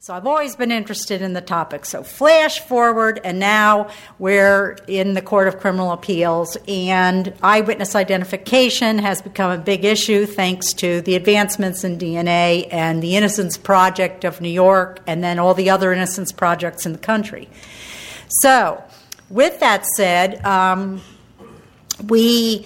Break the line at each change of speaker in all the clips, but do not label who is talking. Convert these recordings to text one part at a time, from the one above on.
So I've always been interested in the topic. So flash forward, and now we're in the Court of Criminal Appeals, and eyewitness identification has become a big issue thanks to the advancements in DNA and the Innocence Project of New York, and then all the other innocence projects in the country. So with that said, we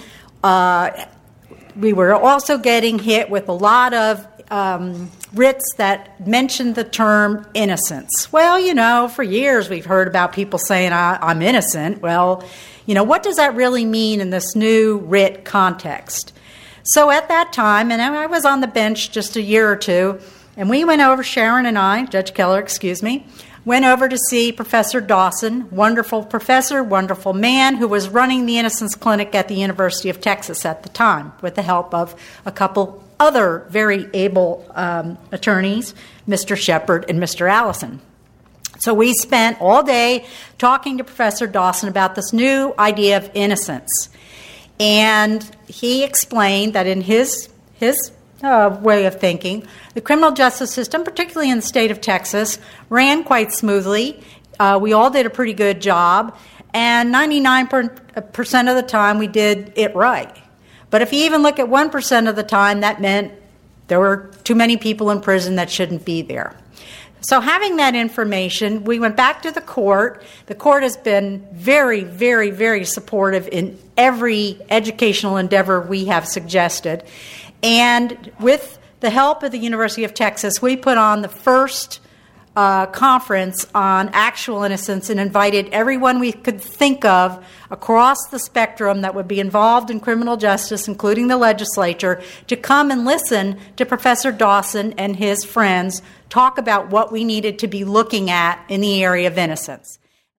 were also getting hit with a lot of writs that mentioned the term innocence. Well, for years we've heard about people saying, I'm innocent. Well, what does that really mean in this new writ context? So at that time, and I was on the bench just a year or two, and we went over, Sharon and I, Judge Keller, went over to see Professor Dawson, wonderful professor, wonderful man, who was running the Innocence Clinic at the University of Texas at the time, with the help of a couple other very able attorneys, Mr. Shepard and Mr. Allison. So we spent all day talking to Professor Dawson about this new idea of innocence. And he explained that in his way of thinking, the criminal justice system, particularly in the state of Texas, ran quite smoothly. We all did a pretty good job, and 99% of the time we did it right. But if you even look at 1% of the time, that meant there were too many people in prison that shouldn't be there. So having that information, we went back to the court. The court has been very, very, very supportive in every educational endeavor we have suggested. And with the help of the University of Texas, we put on the first conference on actual innocence and invited everyone we could think of across the spectrum that would be involved in criminal justice, including the legislature, to come and listen to Professor Dawson and his friends talk about what we needed to be looking at in the area of innocence.